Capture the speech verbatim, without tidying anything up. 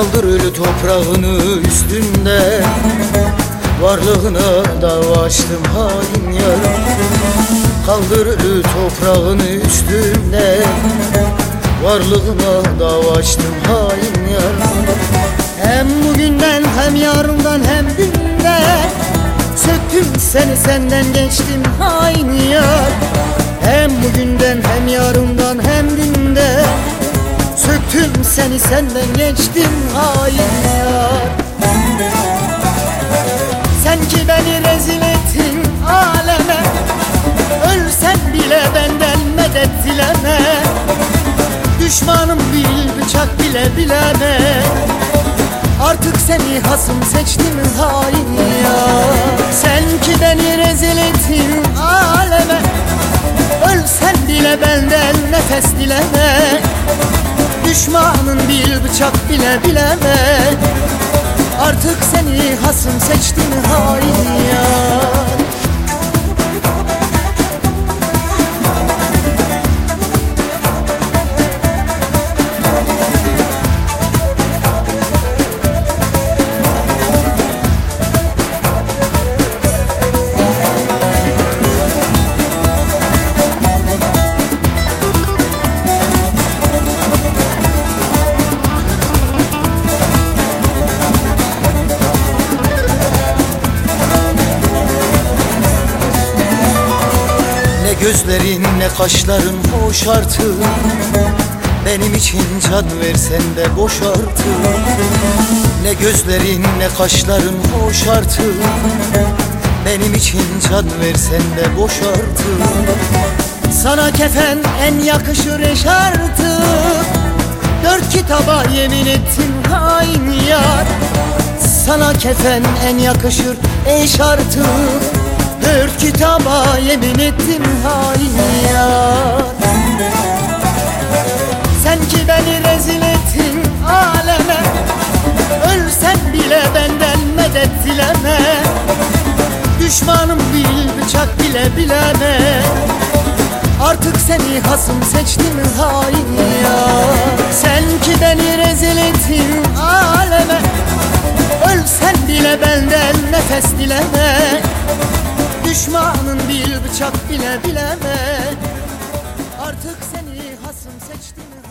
Kaldır ölü toprağını üstünde, varlığına dava açtım hain yar. Kaldır ölü toprağını üstünde, varlığına dava açtım hain yar. Hem bugünden hem yarından hem dünden, söktüm seni senden geçtim hain yar. Hem bugünden hem yarından hem dünden, söktüm seni senden geçtim hain yar. Sen ki beni rezil ettin aleme, ölsen bile benden medet dileme. Düşmanım bil bıçak bile bileme, artık seni hasım seçtim hain yar. Sen ki beni rezil ettin aleme, ölsen bile benden nefes dileme. Düşmanın bil bıçak bile bileme, artık seni hasım seçtim hain yar. Gözlerin ne kaşların hoş artık, benim için can versen de boş artık. Ne gözlerin ne kaşların hoş artık, benim için can versen de boş artık. Sana kefen en yakışır eş artık, dört kitaba yemin ettim hain yar. Sana kefen en yakışır eş artık, dört kitaba yemin ettim hain yar. Sen ki beni rezil ettin aleme, ölsen bile benden medet dileme. Düşmanım bil bıçak bile bileme, artık seni hasım seçtim hain yar. Sen ki beni rezil ettin aleme, ölsen bile benden nefes dileme. Düşmanın bil bıçak bile bileme, artık seni hasım seçtim.